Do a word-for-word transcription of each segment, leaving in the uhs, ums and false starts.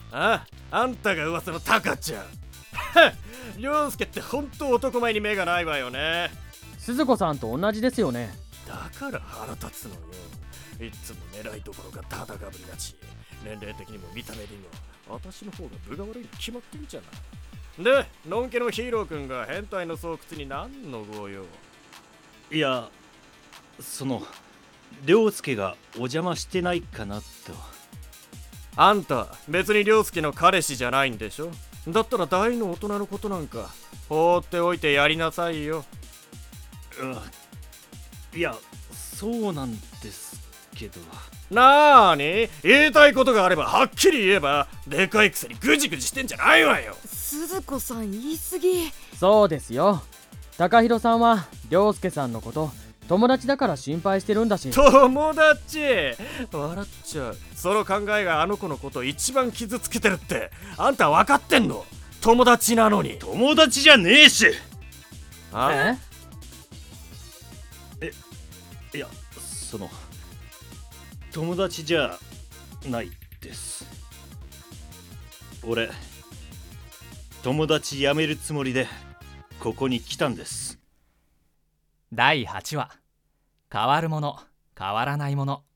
ああ、あんたが噂のタカちゃん。涼介ってほんと男前に目がないわよね。 鈴子さんと同じですよね。 だから腹立つのよ。いつも狙いどころがただがぶりだし、年齢的にも見た目でも私の方が分が悪いに決まってんじゃない。で、のんけのヒーローくんが変態の巣窟に何のご用？ いや、その涼介がお邪魔してないかなと。 あんた別に涼介の彼氏じゃないんでしょ。だったら大の大人のことなんか放っておいてやりなさいよ。 いや、そうなんですけど。 なーに、言いたいことがあればはっきり言えば。でかいくせにぐじぐじしてんじゃないわよ。 鈴子さん言い過ぎ。 そうですよ。高弘さんは涼介さんのこと友達だから心配してるんだし。 友達？笑っちゃう。その考えがあの子のことを一番傷つけてるってあんた分かってんの？友達なのに。 友達じゃねえし。 あ？ えいや、その友達じゃないです。俺友達辞めるつもりでここに来たんです。 だいはちわ、変わるもの変わらないもの。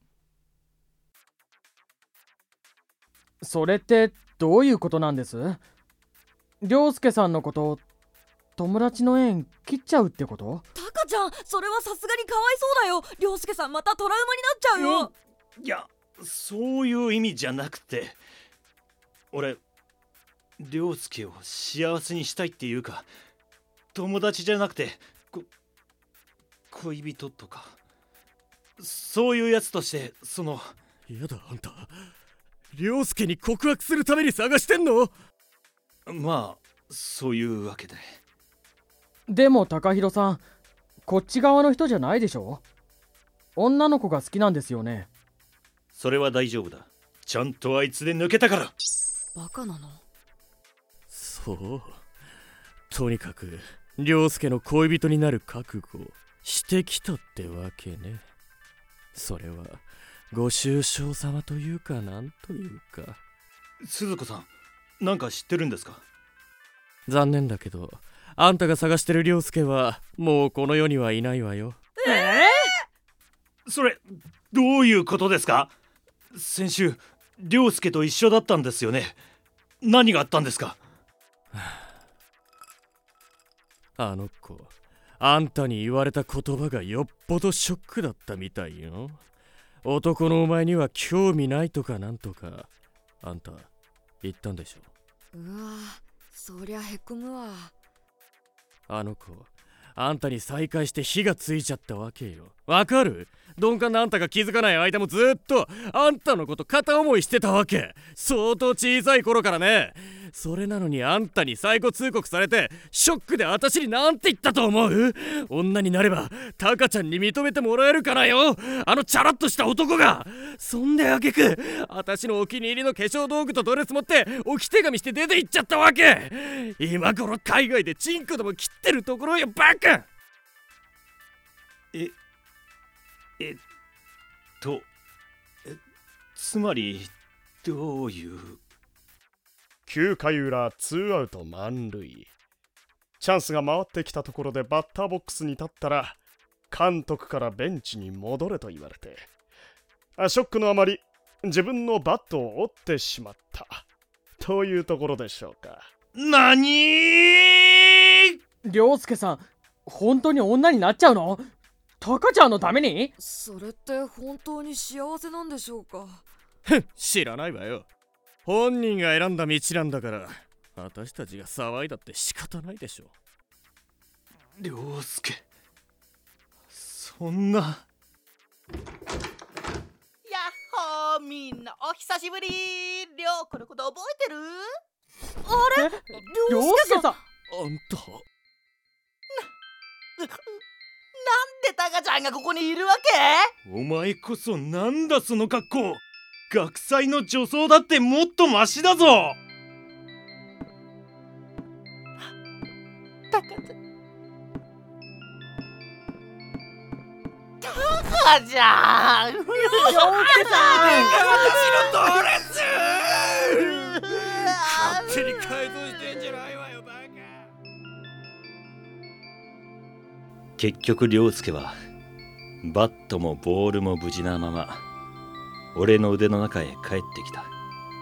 それってどういうことなんです？涼介さんのこと友達の縁切っちゃうってこと？ タカちゃん、それはさすがにかわいそうだよ。涼介さんまたトラウマになっちゃうよ。 いや、そういう意味じゃなくて、俺涼介を幸せにしたいっていうか、友達じゃなくてこ恋人とかそういうやつとして、その。 やだ、あんた涼介に告白するために探してんの？ まあそういうわけで。 でも高弘さん、こっち側の人じゃないでしょ。女の子が好きなんですよね。 それは大丈夫だ。ちゃんとあいつで抜けたから。 バカなの？ そう。とにかく涼介の恋人になる覚悟をしてきたってわけね。それはご愁傷様というか、なんというか。 鈴子さん、なんか知ってるんですか？ 残念だけどあんたが探してる涼介はもうこの世にはいないわよ。 えー、それどういうことですか？先週涼介と一緒だったんですよね。何があったんですか？ あの子、あんたに言われた言葉がよっぽどショックだったみたいよ。男のお前には興味ないとかなんとかあんた言ったんでしょ。 うわ、そりゃへこむわ。 あの子、あんたに再会して火がついちゃったわけよ。わかる？鈍感なあんたが気づかない間もずっとあんたのこと片思いしてたわけ。相当小さい頃からね。それなのにあんたに最後通告されてショックで私になんて言ったと思う？女になればタカちゃんに認めてもらえるからよ、あのチャラッとした男が。そんであげく私のお気に入りの化粧道具とドレス持って置き手紙して出て行っちゃったわけ。今頃海外でチンコでも切ってるところよ、バカ。 ええっとえつまりどういう。 きゅうかい裏ツーアウト満塁。チャンスが回ってきたところでバッターボックスに立ったら監督からベンチに戻れと言われて、あショックのあまり自分のバットを折ってしまったというところでしょうか。 なにー？ 涼介さん、本当に女になっちゃうの？タカちゃんのために？ それって本当に幸せなんでしょうか？ ふん、知らないわよ。本人が選んだ道なんだから私たちが騒いだって仕方ないでしょ。 涼介、そんな。 やっほー、みんなお久しぶり。りょうこのこと覚えてる？ あれ？涼介さん。 あんたなんでタカちゃんがここにいるわけ？ お前こそなんだその格好。学祭の女装だってもっとマシだぞ。 タカちゃん、タカちゃん、 涼介さん。 私のドレス手に改造してんじゃないわよバカ。 結局涼介はバットもボールも無事なまま俺の腕の中へ帰ってきた。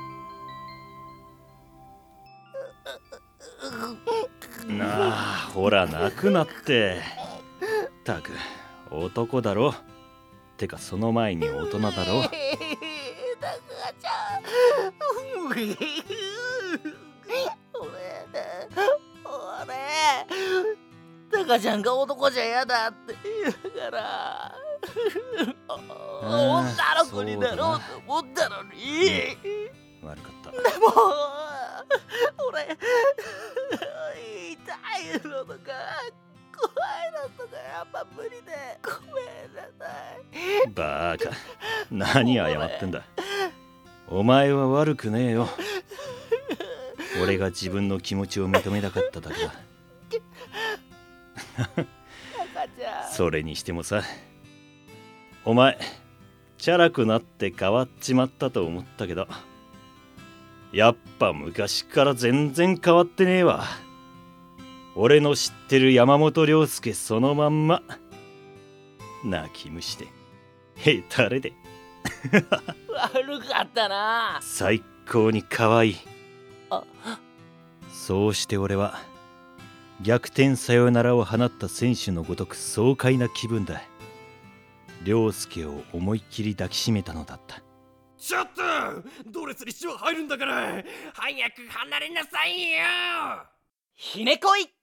なあほら泣くなって。たく男だろ。てかその前に大人だろ。 タカちゃん俺俺タカちゃんが男じゃ嫌だって言うから女の子になろうと思ったのに。 悪かった。 でも俺痛いのとか怖いのとかやっぱ無理でごめんなさい。 バーカ、何謝ってんだ。お前は悪くねえよ。俺が自分の気持ちを認めなかっただけだ。それにしてもさ、お前チャラくなって変わっちまったと思ったけど、やっぱ昔から全然変わってねえわ。俺の知ってる山本涼介そのまんま。泣き虫でへたれで悪かったな。 最高に可愛い。 あ、 そうして俺は逆転サヨナラを放った選手のごとく爽快な気分だ。涼介を思いっきり抱きしめたのだった。 ちょっとドレスに血は入るんだから早く離れなさいよ。 ひねこい